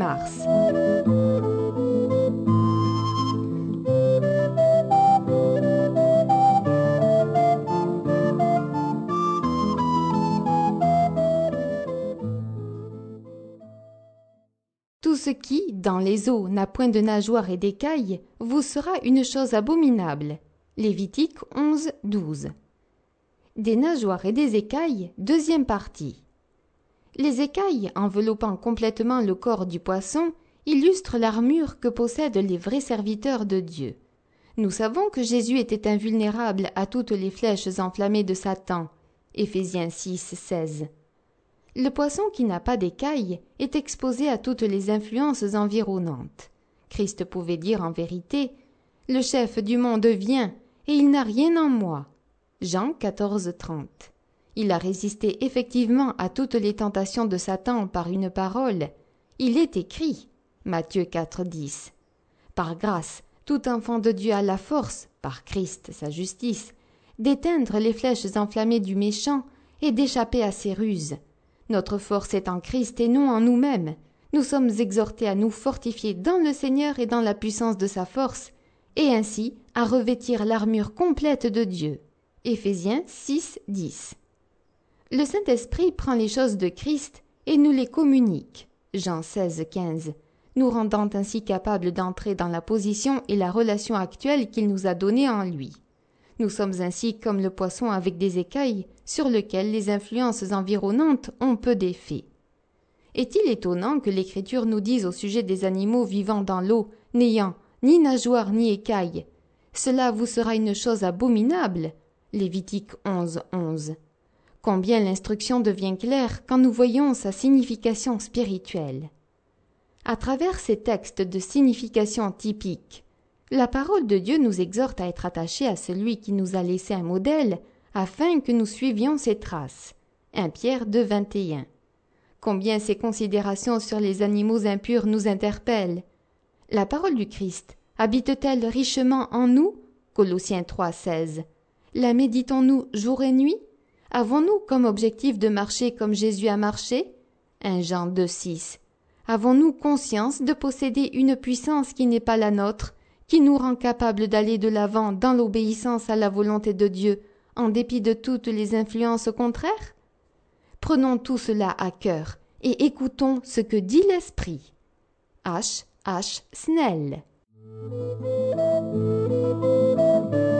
mars. Tout ce qui, dans les eaux, n'a point de nageoires et d'écailles, vous sera une chose abominable. Lévitique 11, 12. Des nageoires et des écailles, deuxième partie. Les écailles, enveloppant complètement le corps du poisson, illustrent l'armure que possèdent les vrais serviteurs de Dieu. Nous savons que Jésus était invulnérable à toutes les flèches enflammées de Satan. Éphésiens 6, 16. Le poisson qui n'a pas d'écailles est exposé à toutes les influences environnantes. Christ pouvait dire en vérité « Le chef du monde vient, et il n'a rien en moi ». Jean 14, 30. Il a résisté effectivement à toutes les tentations de Satan par une parole. Il est écrit. Matthieu 4, 10. Par grâce, tout enfant de Dieu a la force, par Christ, sa justice, d'éteindre les flèches enflammées du méchant et d'échapper à ses ruses. Notre force est en Christ et non en nous-mêmes. Nous sommes exhortés à nous fortifier dans le Seigneur et dans la puissance de sa force, et ainsi à revêtir l'armure complète de Dieu. Éphésiens 6, 10. Le Saint-Esprit prend les choses de Christ et nous les communique. Jean 16, 15. Nous rendant ainsi capables d'entrer dans la position et la relation actuelle qu'il nous a donnée en lui. Nous sommes ainsi comme le poisson avec des écailles sur lequel les influences environnantes ont peu d'effet. Est-il étonnant que l'Écriture nous dise au sujet des animaux vivant dans l'eau, n'ayant ni nageoires ni écailles, « Cela vous sera une chose abominable » Lévitique 11, 11. Combien l'instruction devient claire quand nous voyons sa signification spirituelle. À travers ces textes de signification typique, la parole de Dieu nous exhorte à être attachés à celui qui nous a laissé un modèle afin que nous suivions ses traces. 1 Pierre 2, 21. Combien ces considérations sur les animaux impurs nous interpellent. La parole du Christ habite-t-elle richement en nous? Colossiens 3, 16. La méditons-nous jour et nuit? Avons-nous comme objectif de marcher comme Jésus a marché? 1 Jean 2, 6. Avons-nous conscience de posséder une puissance qui n'est pas la nôtre, qui nous rend capables d'aller de l'avant dans l'obéissance à la volonté de Dieu, en dépit de toutes les influences contraires? Prenons tout cela à cœur et écoutons ce que dit l'Esprit. H. Snell.